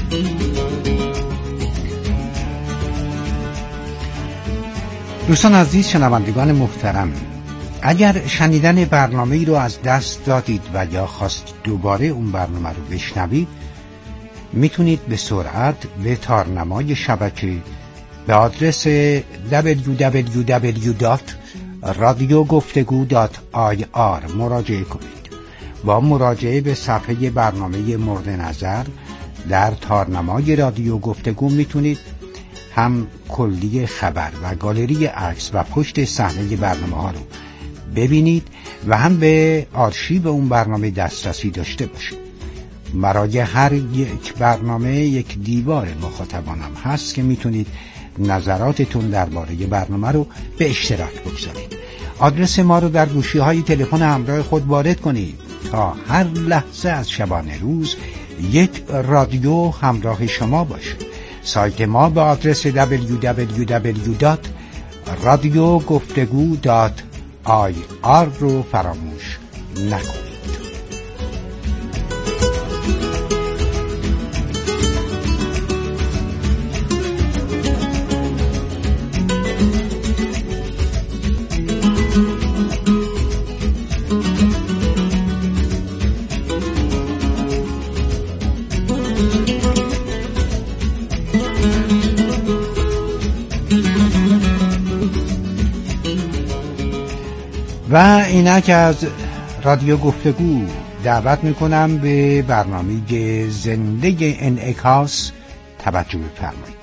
دوستان عزیز، شنوندگان محترم، اگر شنیدن برنامه‌ای رو از دست دادید و یا خواستید دوباره اون برنامه رو بشنوید، میتونید به سرعت به تارنمای شبکه به آدرس www.radiogoftegu.ir مراجعه کنید. با مراجعه به صفحه برنامه مورد نظر در تارنمای رادیو گفتگو میتونید هم کلی خبر و گالری عکس و پشت صحنه برنامه ها رو ببینید و هم به آرشیو اون برنامه دسترسی داشته باشید. برای هر یک برنامه یک دیوار مخاطبانم هست که میتونید نظراتتون درباره برنامه رو به اشتراک بگذارید. آدرس ما رو در گوشی های تلفن همراه خود وارد کنید تا هر لحظه از شبانه روز یک رادیو همراه شما باشه. سایت ما به آدرس www.radiogoftegu.ir رو فراموش نکنید. و اینک از رادیو گفتگو دعوت میکنم به برنامه زنده انعکاس توجه بفرمایید.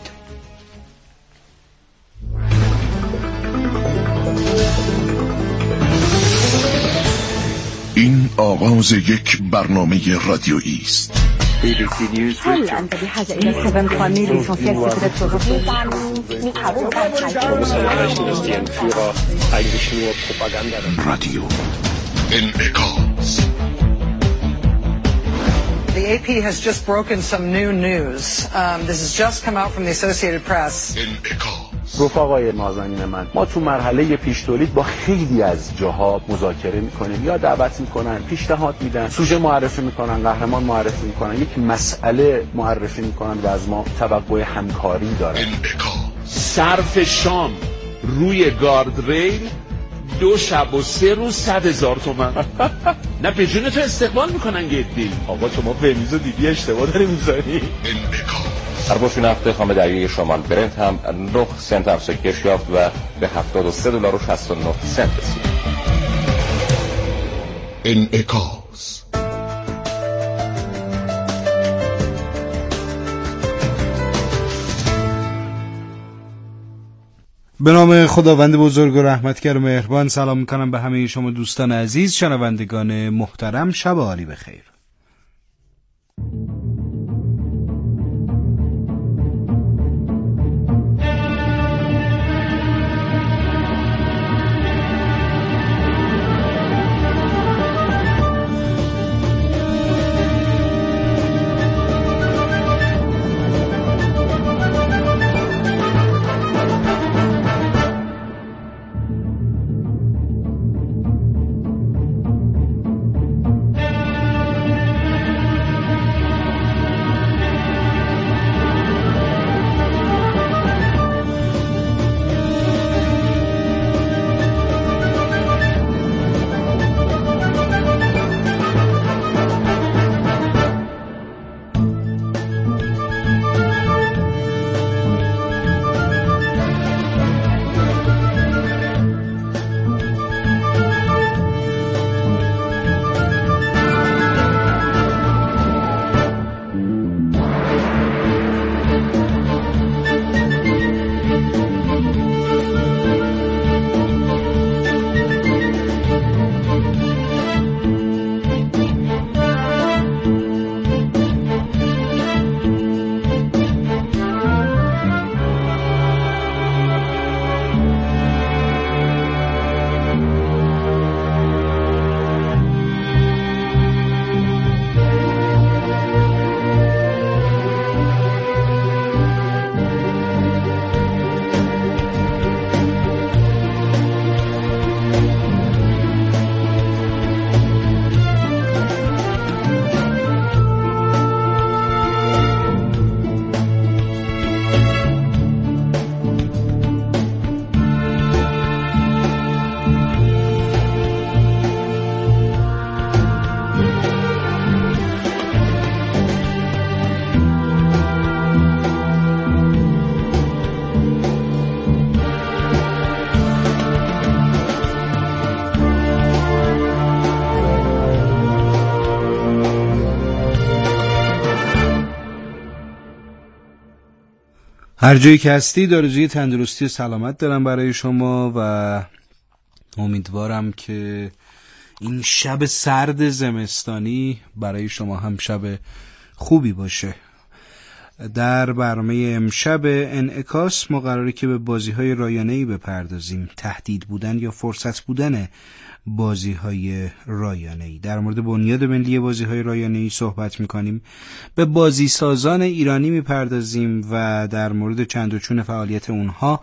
این آغاز یک برنامه رادیویی است. رادیو انعکاس. The AP has just broken some new news. This has just come out from the Associated Press. رفقای نازنین من، ما تو مرحله پیش تولید با خیلی از جاها مذاکره میکنیم یا دعوت میکنن، پیشنهاد میدن، سوژه معرفی میکنن، قهرمان معرفی میکنن، یک مسئله معرفی میکنن و از ما توقع همکاری دارن. صرف شام روی گاردریل 2 شب و 3 روز 100,000 تومان. نه به جون تو استقبال میکنن گدی. آقا شما فهمیز و دیدی اشتباه داری میزنی. هر باش این هفته خام دریای شمال برنت هم 9 سنت افزایش یافت و به $73.69 رسید. انعکاس. به نام خداوند بزرگ و رحمتگر و مهربان سلام میکنم به همه شما دوستان عزیز، شنوندگان محترم. شب عالی بخیر. هر جایی که هستید آرزوی تندرستی و سلامت دارم برای شما و امیدوارم که این شب سرد زمستانی برای شما هم شب خوبی باشه. در برنامه امشب انعکاس ما قراره که به بازی‌های رایانه‌ای بپردازیم، تهدید بودن یا فرصت بودن بازی‌های رایانه‌ای. در مورد بنیاد ملی بازی‌های رایانه‌ای صحبت می‌کنیم، به بازیسازان ایرانی می‌پردازیم و در مورد چند و چون فعالیت اونها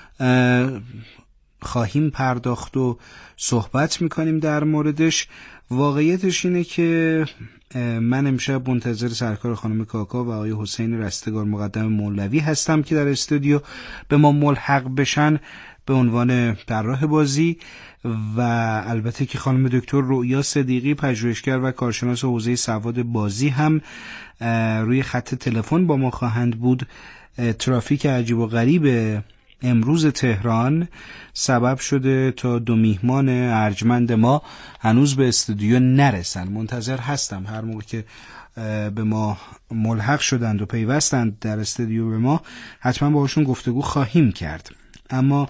خواهیم پرداخت و صحبت می‌کنیم در موردش. واقعیتش اینه که من امشب منتظر سرکار خانم کاکا و آقای حسین رستگار مقدم مولوی هستم که در استودیو به ما ملحق بشن به عنوان طراح بازی و البته که خانم دکتر رؤیا صدیقی پژوهشگر و کارشناس حوزه سواد بازی هم روی خط تلفن با ما خواهند بود. ترافیک عجیب و غریب امروز تهران سبب شده تا دو میهمان ارجمند ما هنوز به استودیو نرسن. منتظر هستم هر موقع که به ما ملحق شدند و پیوستند در استودیو به ما حتما باهاشون گفتگو خواهیم کرد. اما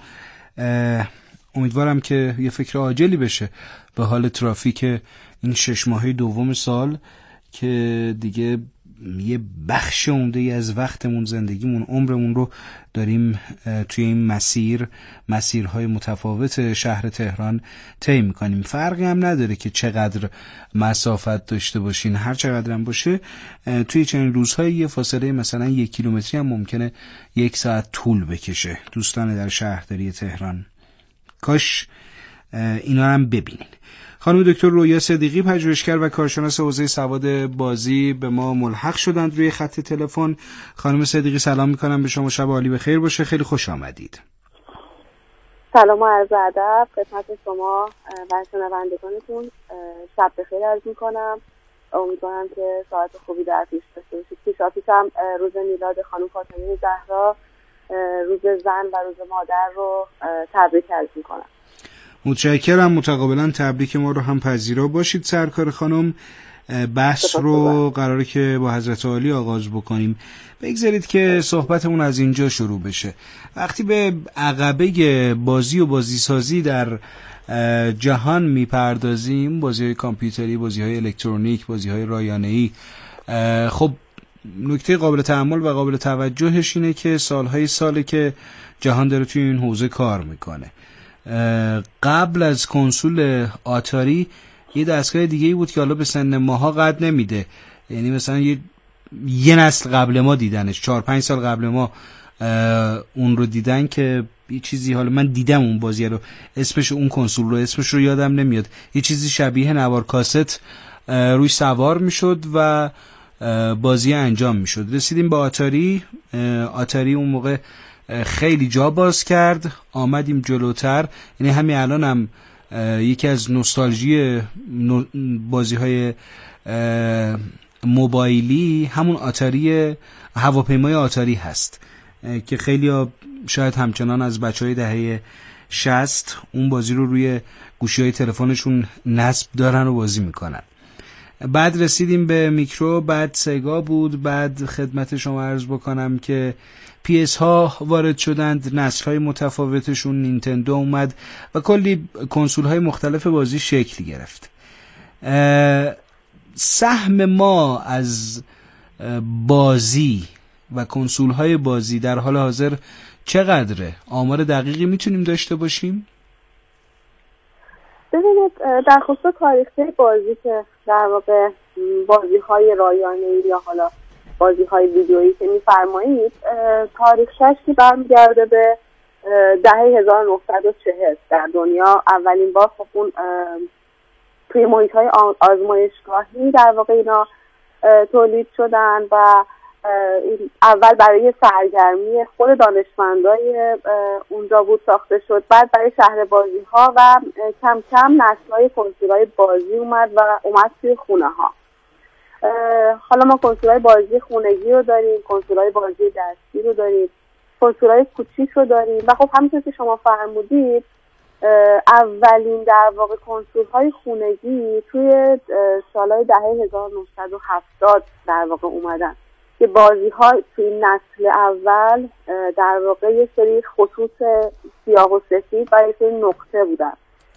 امیدوارم که یه فکر عاجلی بشه به حال ترافیک این 6 ماهه دوم سال که دیگه یه بخش عمده‌ای از وقتمون، زندگیمون، عمرمون رو داریم توی این مسیرهای متفاوت شهر تهران طی می‌کنیم. فرقی هم نداره که چقدر مسافت داشته باشین، هر چقدر هم باشه توی چنین روزهای یه فاصله مثلا 1 کیلومتری هم ممکنه 1 ساعت طول بکشه. دوستان در شهرداری تهران کاش اینا هم ببینین. خانم دکتر رؤیا صدیقی پژوهشگر و کارشناس حوزه سواد بازی به ما ملحق شدند روی خط تلفن. خانم صدیقی سلام میکنم به شما، شب عالی بخیر باشه، خیلی خوش آمدید. سلام و عرض ادب خدمت شما و شنوندگانتون، شب بخیر عرض میکنم. امیدوارم که ساعت خوبی در پیش داشته باشید. پیشاپیشم روز میلاد خانم فاطمه زهرا، روز زن و روز مادر رو تبریک عرض میکنم. متشکرم. متقابلا تبریک ما رو هم پذیرا باشید سرکار خانم. بحث رو قراره که با حضرت عالی آغاز بکنیم. بگذارید که صحبتمون از اینجا شروع بشه. وقتی به عقبه بازی و بازیسازی در جهان میپردازیم، بازی‌های کامپیوتری، بازی‌های الکترونیک، بازی‌های رایانه‌ای، خب نکته قابل تأمل و قابل توجهش اینه که ساله که جهان داره توی این حوزه کار میکنه. قبل از کنسول آتاری یه دستگاه دیگه‌ای بود که حالا به سن ماها قد نمیده، یعنی مثلا یه نسل قبل ما دیدنش، 4-5 سال قبل ما اون رو دیدن که یه چیزی، حالا من دیدم اون بازی رو، اسمش اون کنسول رو اسمش رو یادم نمیاد، یه چیزی شبیه نوار کاست روی سوار میشد و بازی انجام میشد. رسیدیم به آتاری اون موقع خیلی جا باز کرد، آمدیم جلوتر. یعنی همین الان هم یکی از نوستالژی بازی‌های موبایلی همون آتاری، هواپیمای آتاری هست که خیلی شاید همچنان از بچهای دهه 60 اون بازی رو روی گوشی‌های تلفنشون نصب دارن و بازی میکنن. بعد رسیدیم به میکرو، بعد سگا بود، بعد خدمت شما عرض بکنم که PS ها وارد شدند، نسل های متفاوتشون، نینتندو اومد و کلی کنسول های مختلف بازی شکل گرفت. سهم ما از بازی و کنسول های بازی در حال حاضر چقدره؟ آمار دقیقی میتونیم داشته باشیم؟ ببینید، در خصوص تاریخچه بازی که در واقع بازی های رایانه‌ای یا حالا بازی های ویدیویی که میفرمایید، تاریخش که برمیگرده به دهه 1940 در دنیا اولین بار خب اون توی محیط های آزمایشگاهی در واقع اینا تولید شدن و اول برای سرگرمی خود دانشمندای اونجا بود ساخته شد، بعد برای شهر بازی ها و کم کم نسل‌های کنسول‌های بازی اومد توی خونه ها. حالا ما کنسول‌های بازی خونگی رو داریم، کنسول‌های بازی دستی رو داریم، کنسول‌های کوچیک رو داریم و خب همونطور که شما فرمودید اولین در واقع کنسول‌های خونگی توی سالهای دهه 1970 در واقع اومدن. که بازی‌ها توی نسل اول در واقع یه سری خطوط سیاه و سفید و یه سری نقطه بودن.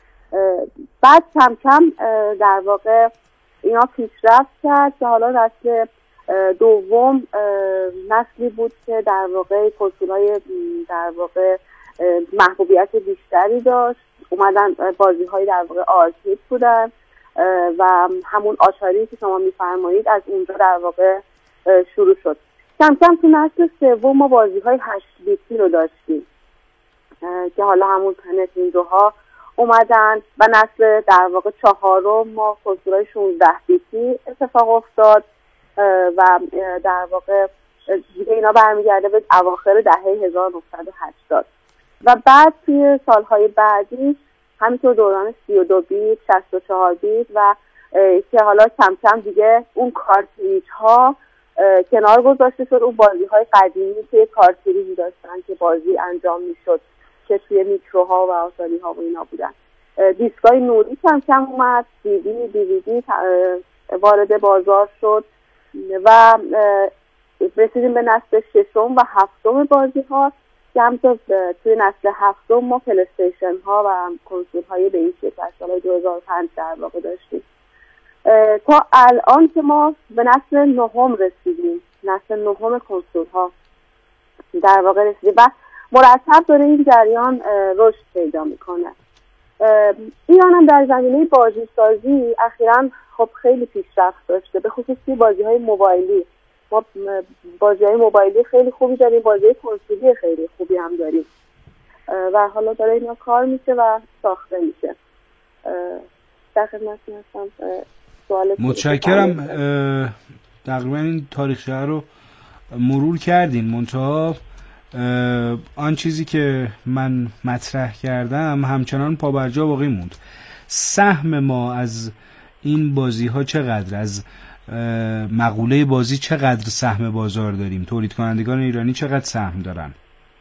بعد کم کم در واقع اینا پیشرفت کرد که حالا نسل دوم نسلی بود که در واقع کنسول‌های در واقع محبوبیت بیشتری داشت. اومدن بازی‌های در واقع آرکید بودن و همون آتاری که شما می‌فرمایید از اونجا در واقع شروع شد. کم کم تو نسل سوم ما بازی‌های 8 بیتی رو داشتیم که حالا همون نتندوها اومدن و نسل در واقع چهارم ما کنسول‌های 16 بیتی اتفاق افتاد و در واقع دیگه اینا برمیگرده به اواخر دهه 1980 و بعد توی سالهای بعدی همینطور دوران 32 بیت، 64 بیت و که حالا کم کم دیگه اون کارتریج ها کنار گذاشته شد. اون بازی های قدیمی که کارتریجی داشتن که بازی انجام میشد که توی میکروها و آتاری ها و اینا بودن. دیسکای نوری کم کم اومد، دیویدی وارد بازار شد و رسیدیم به نسل ششم و هفتم بازی ها که همطور توی نسل هفتم ما پلیستیشن ها و کنسول های به این شکل از سال 2005 در واقع داشتیم تا الان که ما به نسل نهم رسیدیم. نسل نهم کنسول ها در واقع رسیدیم و مرتب داره این جریان رشد پیدا میکنه. ایران هم در زمینه بازی سازی اخیراً خب خیلی پیشرفت داشته، به خصوص بازی های موبایلی. ما بازی های موبایلی خیلی خوبی داریم، بازی های کنسولی خیلی خوبی هم داریم و حالا داره اینا کار میشه و ساخته میشه. در خدمتتون هستم. متشکرم. تقریبا این تاریخچه رو مرور کردین، منتها آن چیزی که من مطرح کردم همچنان پابرجا باقی موند. سهم ما از این بازی ها چقدر، از مقوله بازی چقدر سهم بازار داریم؟ تولید کنندگان ایرانی چقدر سهم دارن؟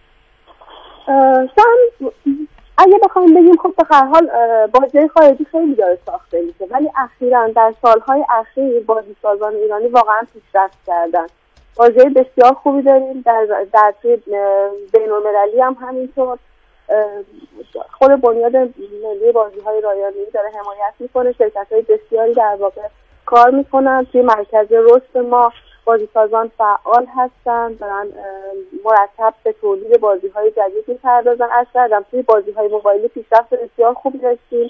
سهم اگه بخوایم بگیم خب به هر حال بازی خارجی خیلی داره ساخته میشه، ولی اخیراً در سالهای اخیر بازی سازان ایرانی واقعا پیشرفت کردن. بازی بسیار خوبی داریم در توی بین‌المللی هم همینطور. خود بنیاد ملی بازی‌های رایانه‌ای داره حمایت میکنه، شرکت‌های بسیاری در واقع کار میکنن توی مرکز رشد ما. بازیسازان فعال هستن، دارن مرتب به تولید بازی‌های جدید می‌پردازن. عرض کردم توی بازی‌های موبایلی پیشرفت بسیار خوبی داشتیم.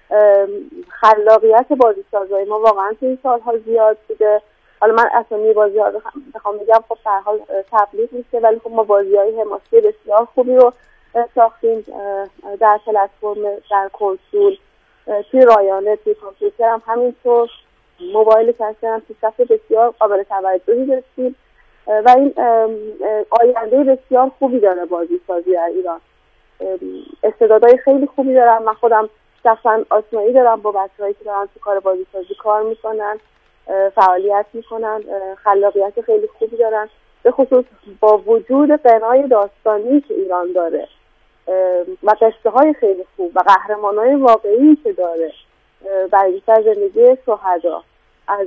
خلاقیت بازیسازای ما واقعا توی این سال‌ها زیاد بوده. حالا من اسامی بازی‌ها رو بخوام بگم خب در حال تبلیغ میشه، ولی خب ما بازی‌های حماسی بسیار خوبی رو ساختیم در پلتفرم، در کنسول، توی رایانه، توی کامپیوتر هم همینطور. موبایل کسی هم پیشرفت بسیار قابل توجهی داشتیم و این آینده بسیار خوبی داره بازی سازی در ایران. استعدادهای خیلی خوبی دارم. من خودم شخصا آشنایی دارم با بچه‌هایی که دارن تو کار بازی سازی کار میکنن، فعالیت میکنن، خلاقیت خیلی خوبی دارن، به خصوص با وجود غنای داستانی که ایران داره و قصه های خیلی خوب و قهرمانای واقعی که داره، برگشت از زندگی شهدا، از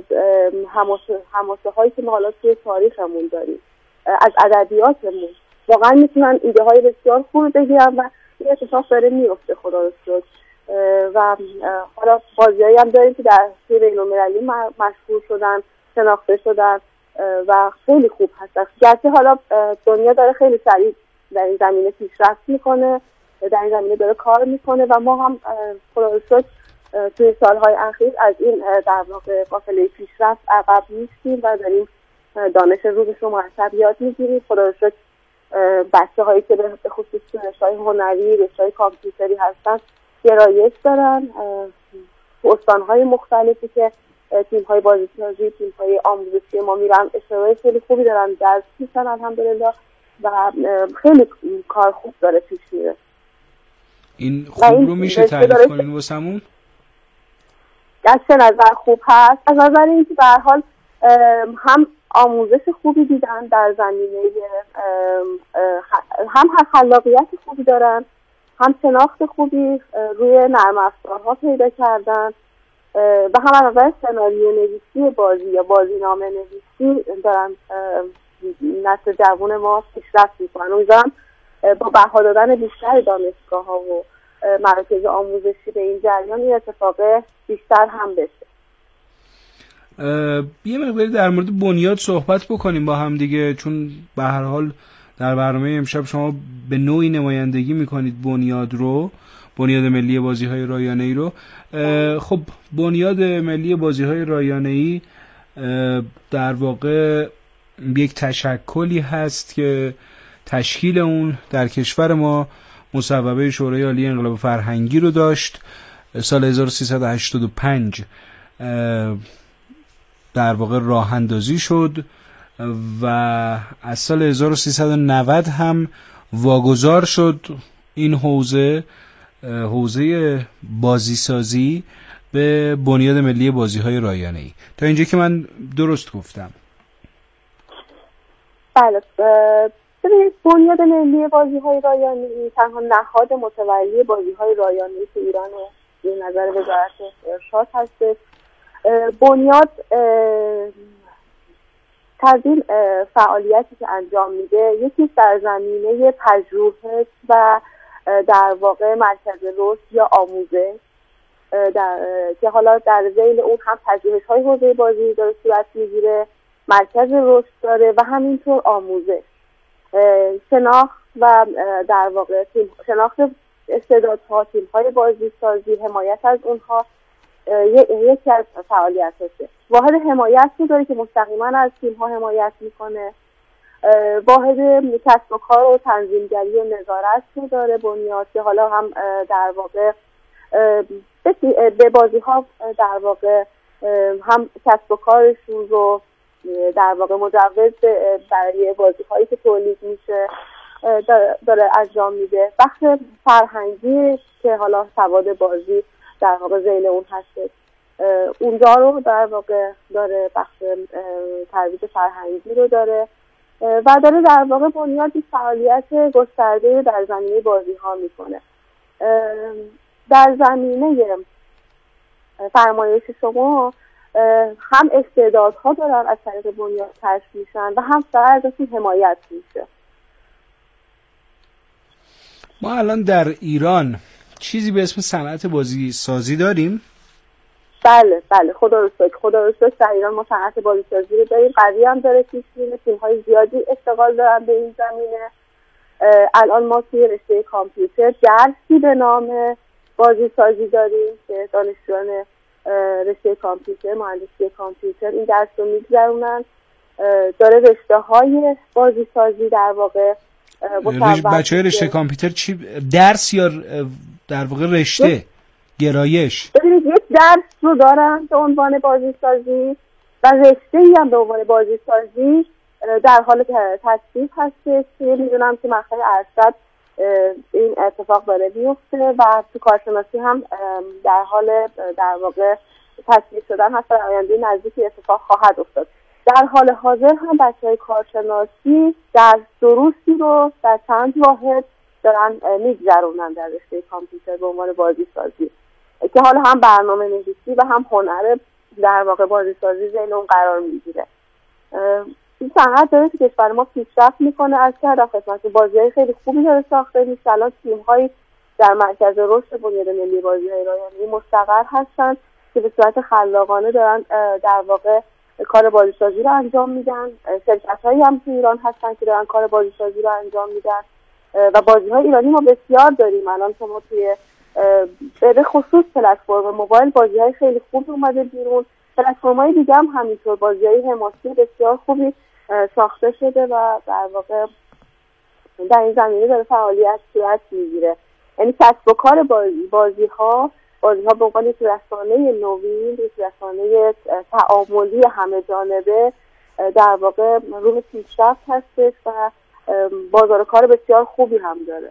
حماسه هایی که ما حالا توی تاریخمون داریم، از ادبیاتمون، واقعا میتونن ایده های بسیار خوب بگیرن و این اتفاق داره میفته خدا رو شکر. و حالا بازیایی هم داریم که در بین‌المللی مشهور شدن، شناخته شدن و خیلی خوب هستن. گرچه حالا دنیا داره خیلی سریع در این زمینه پیشرفت میکنه، در این زمینه داره کار میکنه و ما هم خدا رو شکر توی سالهای اخیر از این در واقع قافله پیشرفت عقب نیستیم و داریم دانش روزش رو مرتب یاد میگیریم. خدا رو شکر بچه هایی که به خصوص رشته‌های هنری، رشته‌های کامپیوتری هستن گرایش دارن. استانهای مختلفی که تیم‌های بازیسازی، تیم‌های آموزشی ما میرن، اشتراک خیلی خوبی دارن، درس میشن الحمدلله و خیلی کار خوب داره پیش میره. این خوب رو میشه تعریف کنین واسمون؟ از چه نظر خوب هست؟ از نظر اینکه به هر حال هم آموزش خوبی دیدن در زمینه، هم خلاقیت خوبی دارن، هم شناخت خوبی روی نرم افزارها پیدا کردن و هم از نظر سناریو نویسی بازی یا بازینامه نویسی دارن نسل جوان ما پیشرفت میکنن. امیدوارم با بها دادن بیشتر دانشگاه ها و مراکز آموزشی به این جریان این اتفاق بیشتر هم بشه. یه مقداری در مورد بنیاد صحبت بکنیم با هم دیگه، چون به هر حال در برنامه امشب شما به نوعی نمایندگی میکنید بنیاد ملی بازی‌های رایانه‌ای رو. خب بنیاد ملی بازی‌های رایانه‌ای در واقع یک تشکلی هست که تشکیل اون در کشور ما مصوبه شورای عالی انقلاب فرهنگی رو داشت. سال 1385 در واقع راه اندازی شد و از سال 1390 هم واگذار شد این حوزه بازیسازی به بنیاد ملی بازی‌های رایانه‌ای. تا اینجا که من درست گفتم؟ بله. بنیاد ملی بازی‌های رایانه‌ای تنها نهاد متولی بازی‌های رایانه‌ای که ایران به نظر وزارت ارشاد هست. بنیاد تازین فعالیتی که انجام میده یکی در زمینه پژوهش و در واقع مرکز رشد یا آموزش که حالا در ذیل اون هم پژوهش‌های حوزه بازی داره صورت میگیره، مرکز رشد داره و همینطور آموزش، شناخت و در واقع شناخت استعدادها، تیم‌های بازی سازی، حمایت از اونها یکی از فعالیتاشه. واحد حمایت رو داره که مستقیما از تیم‌ها حمایت میکنه. واحد کسب و کار و تنظیمگری و نظارت رو داره بنیاد که حالا هم در واقع به بازی‌ها در واقع هم کسب و کارشون رو در واقع مجوز برای بازی‌هایی که تولید میشه داره انجام میده. بخش فرهنگی که حالا سواد بازی در واقع ذیل اون هست، اونجا رو در واقع داره، بخش ترویج فرهنگی رو داره و داره در واقع بنیاد فعالیت گسترده در زمینه بازی ها میکنه. در زمینه فرمایش شما هم استعدادها دارن از طریق بنیاد کشف میشن و هم ازشون حمایت میشه. ما الان در ایران چیزی به اسم صنعت بازی سازی داریم؟ بله خدا رو شکر در ایران ما صنعت بازی سازی رو داریم. قضیه هم داره پیش میره، تیم‌های زیادی اشتغال دارن به این زمینه. الان ما توی رشته کامپیوتر درسی به نام بازی سازی داریم که دانشجویان رشته کامپیوتر، مهندسی کامپیوتر این درس رو میگذرونن. داره رشته‌های بازی سازی در واقع بچه‌های رشته کامپیوتر چی درس یا در واقع رشته گرایش؟ ببینید یک درس رو دارن به عنوان بازی سازی و رشته‌ای هم به عنوان بازی سازی در حال تصویب هستش که میدونم که مقطع ارشد این اتفاق داره میفته و تو کارشناسی هم در حال در واقع تصویب شدن هست. در آینده نزدیکی اتفاق خواهد افتاد. در حال حاضر هم بچه‌های کارشناسی در دروسی رو در چند واحد دارن میگذرونن در رشته کامپیوتر به عنوان بازی سازی که حالا هم برنامه نویسی و هم هنر در واقع بازی سازی ذیل اون قرار میگیره. این صنعت داره که کشور ما پیشرفت میکنه. از کردم خدمت بازی‌های خیلی خوبی داره ساخته میشه. الان تیم‌هایی در مرکز رشد بنیاد ملی بازی‌های رایانه‌ای مستقر هستن که به صورت خلاقانه دارن در واقع کار بازیسازی رو انجام میدن. شرکت‌هایی هم تو ایران هستن که دارن کار بازیسازی رو انجام میدن و بازی‌های ایرانی ما بسیار داریم. الان شما توی به خصوص پلتفرم موبایل بازی‌های خیلی خوب اومده بیرون. پلتفرم‌های دیگه هم همینطور بازی‌های حماسی بسیار خوبی ساخته شده و در واقع در این زمینه داره فعالیت صورت میگیره. یعنی کسب و کار بازی‌ها به عنوان یک رسانه نوین، یک رسانه تعاملی همه جانبه در واقع روی پیشرفت هستش و بازار کار بسیار خوبی هم داره.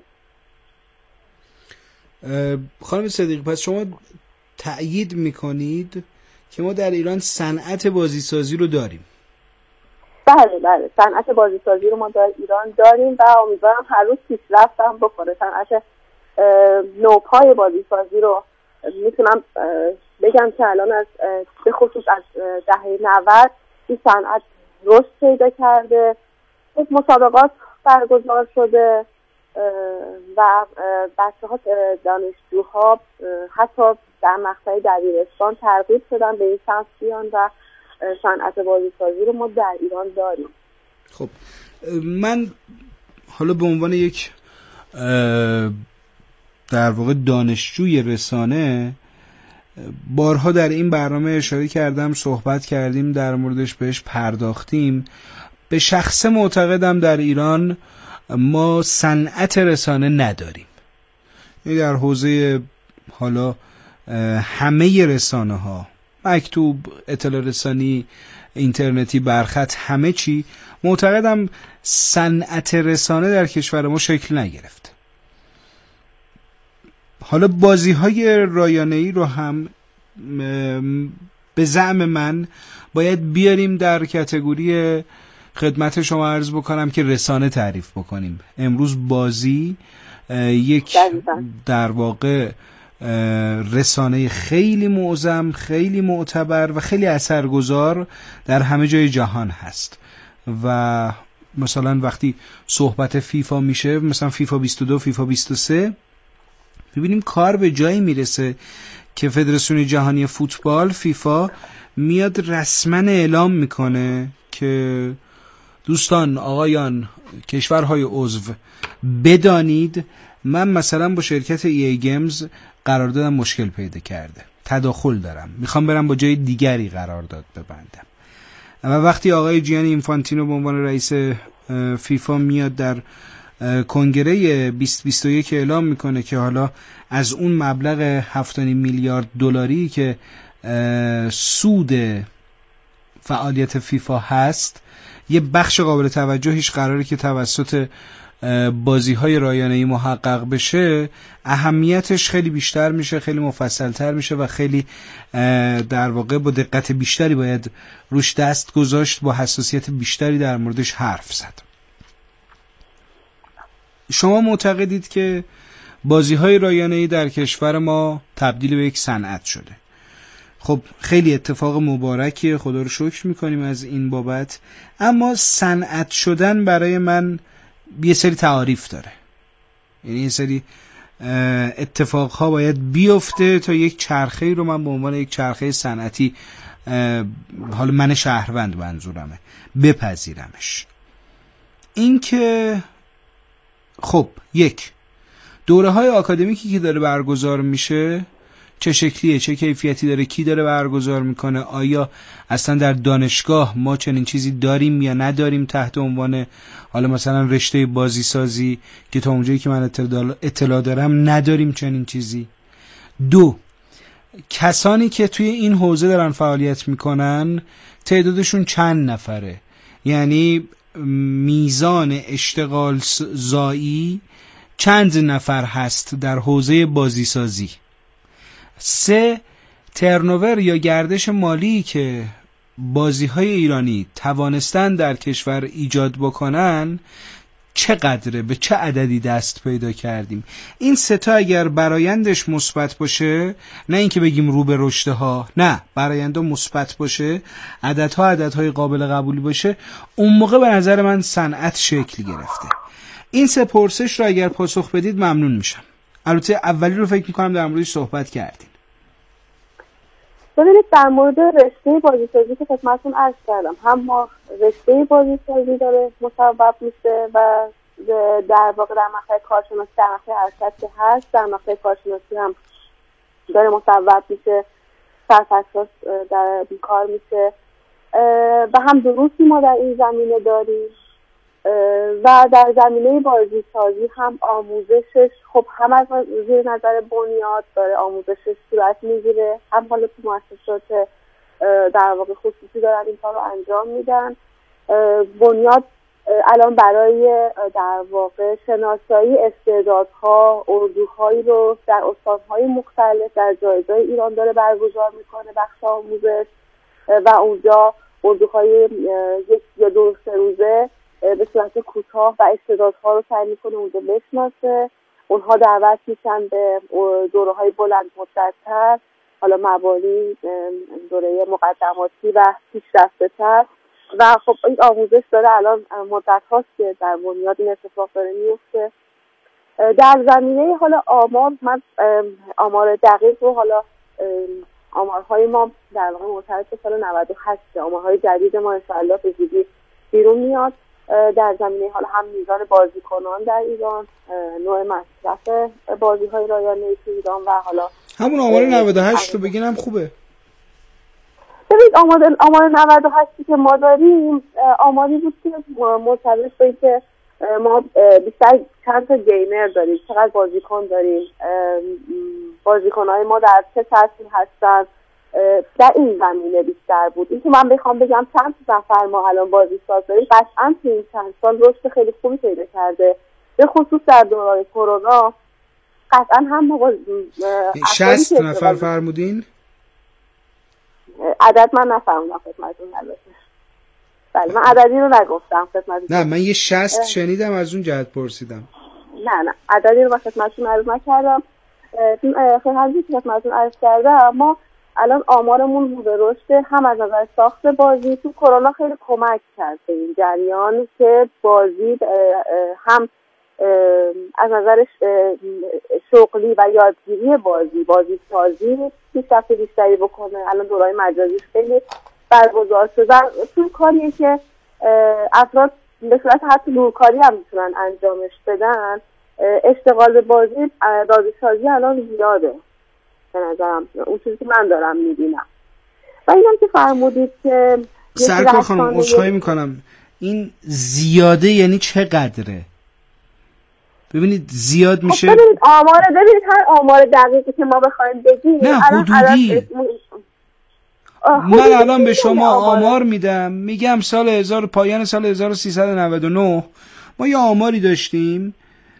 خانم صدیقی، پس شما تأیید میکنید که ما در ایران صنعت بازیسازی رو داریم؟ بله صنعت بازیسازی رو ما در ایران داریم و امیدوارم هر روز پیشرفت هم بکنه. صنعت نوپای بازیسازی رو میتونم بگم که الان از به خصوص از دهه 90 این صنعت رشد پیدا کرده، مسابقات برگزار شده و بچه‌ها دانشجوها حتی در مقطع دبیرستان ترغیب شدن به این سمت بیان و صنعت بازیسازی رو ما در ایران داریم. خب من حالا به عنوان یک در واقع دانشجوی رسانه بارها در این برنامه اشاره کردم، صحبت کردیم در موردش، بهش پرداختیم. به شخص معتقدم در ایران ما صنعت رسانه نداریم. یعنی در حوزه حالا همه رسانه ها، مکتوب، اطلاع رسانی، اینترنتی، برخط، همه چی، معتقدم صنعت رسانه در کشور ما شکل نگرفته. حالا بازی‌های رایانه‌ای رو هم به زعم من باید بیاریم در کاتگوری، خدمت شما عرض بکنم که رسانه تعریف بکنیم. امروز بازی یک در واقع رسانه خیلی معظم، خیلی معتبر و خیلی اثرگذار در همه جای جهان هست. و مثلا وقتی صحبت فیفا میشه، مثلا فیفا 22، فیفا 23، ببینیم کار به جایی میرسه که فدراسیون جهانی فوتبال، فیفا، میاد رسما اعلام میکنه که دوستان، آقایان، کشورهای عضو، بدانید من مثلا با شرکت ای گیمز قراردادم مشکل پیدا کرده، تداخل دارم، میخوام برم با جای دیگری قرارداد ببندم. و وقتی آقای جیانی اینفانتینو به عنوان رئیس فیفا میاد در کنگره 2021 اعلام میکنه که حالا از اون مبلغ 7.5 میلیارد دلاری که سود فعالیت فیفا هست، یه بخش قابل توجهیش قراره که توسط بازی‌های رایانه‌ای محقق بشه، اهمیتش خیلی بیشتر میشه، خیلی مفصل‌تر میشه و خیلی در واقع با دقت بیشتری باید روش دست گذاشت، با حساسیت بیشتری در موردش حرف زد. شما معتقدید که بازی‌های رایانه‌ای در کشور ما تبدیل به یک صنعت شده. خب خیلی اتفاق مبارکیه، خدا رو شکر میکنیم از این بابت، اما صنعت شدن برای من یه سری تعاریف داره. یعنی یه سری اتفاقها باید بیفته تا یک چرخه‌ای رو من به عنوان یک چرخه صنعتی، حالا من شهروند منظورمه، بپذیرمش. این که خب یک دوره‌های آکادمیکی که داره برگزار میشه چه شکلیه، چه کیفیتی داره، کی داره برگزار میکنه، آیا اصلا در دانشگاه ما چنین چیزی داریم یا نداریم تحت عنوان حالا مثلا رشته بازی سازی که تا اونجایی که من اطلاع دارم نداریم چنین چیزی. دو، کسانی که توی این حوزه دارن فعالیت میکنن تعدادشون چند نفره، یعنی میزان اشتغال زایی چند نفر هست در حوزه بازی سازی. 3، ترنوور یا گردش مالی که بازی‌های ایرانی توانستن در کشور ایجاد بکنن چقدره، به چه عددی دست پیدا کردیم. این 3 تا اگر برآیندش مثبت باشه، نه اینکه بگیم رو به رشدها، نه، براینده مثبت باشه، عددهای قابل قبولی باشه، اون موقع به نظر من صنعت شکل گرفته. این 3 پرسش رو اگر پاسخ بدید ممنون میشم. البته اولی رو فکر میکنم در موردش صحبت کردیم. ببینید در مورد رشته بازیسازی که خدمتتون عرض کردم، هم ما رشته بازیسازی داره مصوب میشه و در واقع در مقطع کارشناسی، در مقطع ارشد که هست، در مقطع کارشناسی هم داره مصوب میشه، سرفصل در کار میشه و هم دروسی ما در این زمینه داریم و در زمینه بازیسازی هم آموزشش خب هم از زیر نظر بنیاد داره آموزشش صورت میگیره، هم حالا تو مؤسسات در واقع خصوصی دارن این کار رو انجام میدن. بنیاد الان برای در واقع شناسایی استعدادها اردوهایی رو در استانهای مختلف در جایگاه ایران داره برگزار میکنه، بخش آموزش، و اونجا اردوهای 1 یا 2 روزه به صورت کوتاه و استعدادها رو سعی میکنه اونجا بشناسه. اونها دعوت میشن به دوره‌های بلند مدت‌تر، حالا مبانی، دوره مقدماتی و پیشرفته‌تر. و خب این آموزش داره الان مدت هاست که در بنیاد این اتفاق داره میفته. در زمینه حالا آمار، من آمار دقیق رو حالا آمارهای ما در واقع مرتبط به سال 98 آمارهای جدید ما انشاءالله به زودی بیرون میاد. در زمینه حالا هم میزان بازیکنان در ایران، نوع مصرف بازی‌های رایانه‌ای تو ایران و حالا همون آمار 98 رو بگینم خوبه. ببینید آمار 98 که ما داریم آماری بود که مرتبط به اینکه ما بیشتر چند تا گیمر داریم، چقدر بازیکن داریم، بازیکن‌های ما در چه سطحی هستن، در این زمینه بیشتر بود. این که من بخوام بگم چند نفر ما الان بازی ساز داریم، قطعاً تو این چند سال رشد خیلی خوبی پیدا کرده، به خصوص در دوران کرونا. قطعاً هم ما 60 نفر فرمودین؟ عدد من نفهمیدم خدمتتون. بله من عددی رو نگفتم خدمتتون. نه من یه 60 شنیدم، از اون جهت پرسیدم. نه عددی رو خدمتتون عرض نکردم. خدمتتون عرض کردم ما الان آمارمون رو به رشد، هم از نظر ساخت بازی تو کرونا خیلی کمک کرد به این جریان که بازی هم از نظر شغلی و یادگیری بازی سازی پیشرفت بیشتری بکنه. الان دوره‌های مجازی خیلی برگزار شدن، تو کاریه که افراد به صورت حتی نورکاری هم میتونن انجامش بدن. اشتغال به بازی سازی الان زیاده به نظرم، اون چیزی که من دارم میبینم. و اینم که فرمودید که سرکار خانم عذرخواهی میکنم، این زیاده یعنی چقدره؟ ببینید زیاد میشه. ببینید هر آمار دقیقی که ما بخوایم بگیم، نه حدودی. من الان به شما آمار میدم، میگم پایان سال 1399 ما یه آماری داشتیم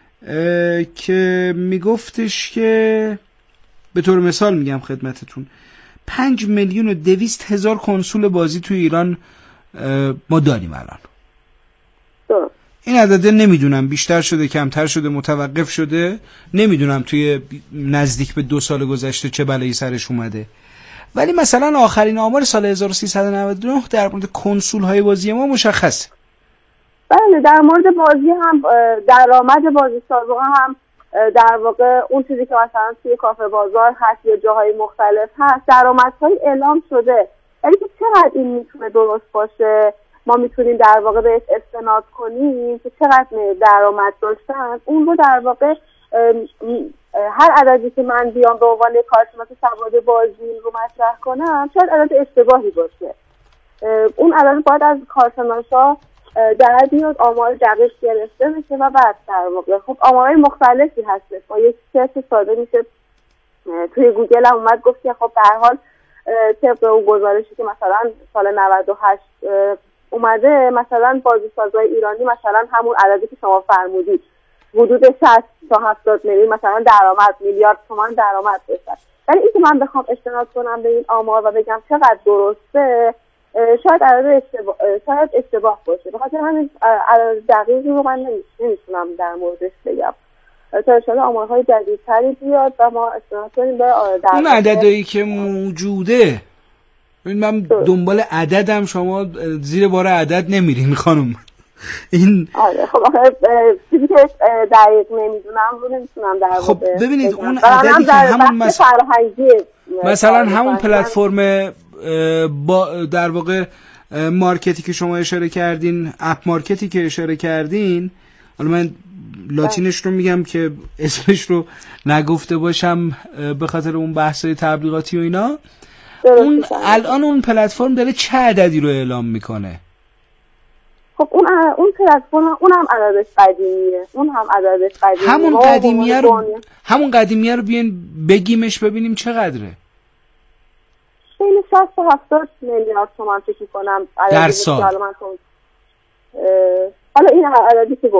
که میگفتش که به طور مثال میگم خدمتتون 5,200,000 کنسول بازی تو ایران ما داریم الان. این عدده نمیدونم بیشتر شده کمتر شده متوقف شده، نمیدونم توی نزدیک به 2 سال گذشته چه بلایی سرش اومده، ولی مثلا آخرین آمار سال 1399 در مورد کنسول های بازی ما مشخصه. بله در مورد بازی هم درآمد بازی سازها هم در واقع اون چیزی که مثلا توی کافه بازار هست یا جاهای مختلف هست درآمدهای اعلام شده، ولی که چقدر این میتونه درست باشه، ما میتونیم در واقع بهش استناد کنیم که چقدر درآمد داشتن، اون رو در واقع هر عددی که من بیام به عنوان کارشناس سواد بازی رو مطرح کنم شاید عدد اشتباهی باشه. اون عدد باید از کارشناسا در بیاد، آمار دقیق گرفته بشه و بعد در واقع خب آمارهای مختلفی هست. با یک سرچ ساده میشه توی گوگل هم اومد گفت که خب به هر حال طبق اون گزارشی که مثلا سال 98 اومده، مثلا بازیسازهای ایرانی مثلا همون عددی که شما فرمودید حدود 60 تا 70 میلیون مثلا درآمد، میلیارد تومان درآمد داشتن. ولی اینکه من بخوام استناد کنم به این آمار و بگم چقدر درسته، شاید اشتباه باشه. به خاطر همین عدد دقیقی رو من نمیتونم در موردش بگم تا ان آمارهای جدیدتری بیاد و ما استناد کنیم به اون عددی که موجوده. من دنبال عددم، شما زیر بار عدد نمیرین خانم. این خب چیزی که دقیق نمیدونم رو نمیتونم در خب ببینید اون عددی که همون مثلا همون پلتفرم در واقع مارکتی که شما اشاره کردین، اپ مارکتی که اشاره کردین، حالا من لاتینش رو میگم که اسمش رو نگفته باشم به خاطر اون بحثای تبلیغاتی و اینا، اون الان اون پلتفرم داره چه عددی رو اعلام میکنه؟ خب اون پلتفرم اونم عددش قدیمیه، همون قدیمیه رو بیاین بگیمش ببینیم چقدره. بین 60 تا 70 میلیارد تومان فکر می‌کنم در سال. حالا این عددی که